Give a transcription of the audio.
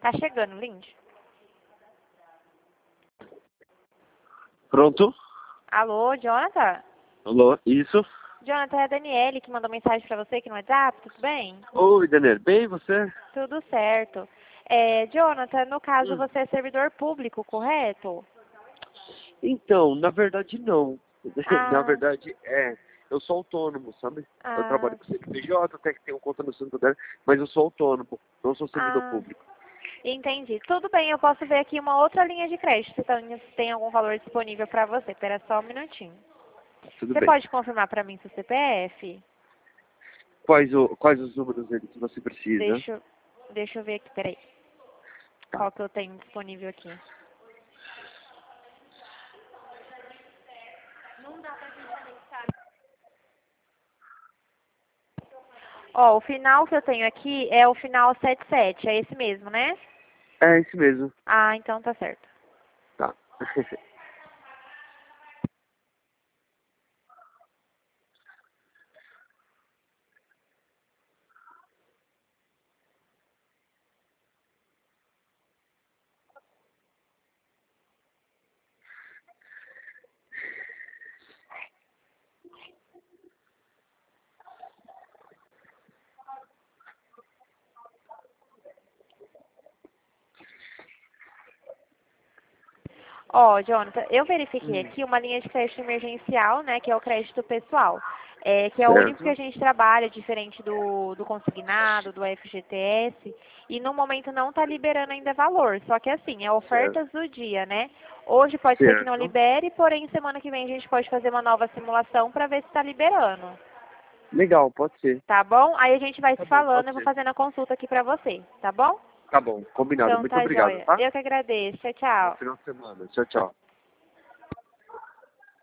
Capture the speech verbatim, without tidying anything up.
Tá chegando, Lindy. Pronto? Alô, Jonathan? Alô, isso? Jonathan, é a Daniele que mandou mensagem pra você aqui no WhatsApp, tudo bem? Oi, Daniel, bem você? Tudo certo. É, Jonathan, no caso Hum. você é servidor público, correto? Então, na verdade não. Na Ah, verdade é, eu sou autônomo, sabe? Eu ah, trabalho com C N P J, até que tenho conta no Santander, mas eu sou autônomo, não sou servidor ah, público. entendi. Tudo bem, eu posso ver aqui uma outra linha de crédito, se tem tem algum valor disponível pra você. Espera só um minutinho. Tudo Você bem. pode confirmar pra mim seu C P F? Quais, o, quais os números dele que você precisa? Deixa, eu- deixa eu ver aqui, peraí. Tá. Qual que eu tenho disponível aqui? Ó, o final que eu tenho aqui é o final setenta e sete, é esse mesmo, né? É esse mesmo. Ah, então tá certo. Tá. Ó, Jonathan, eu verifiquei Hum, aqui uma linha de crédito emergencial, né, que é o crédito pessoal, é, que é o único que a certo? gente trabalha, diferente do, do consignado, do F G T S, e no momento não está liberando ainda valor, só que assim, é Certo. ofertas do dia, né? Hoje pode ser que não Certo. libere, porém semana que vem a gente pode fazer uma nova simulação para ver se está liberando, Legal, pode ser. tá bom? Aí a gente vai Tá se bom, falando, pode eu vou ser. fazendo a consulta aqui para você, tá bom? Tá bom, combinado. Então Muito tá obrigado, joia. tá? Eu que agradeço. Tchau, Bom tchau. final de semana. Tchau, tchau.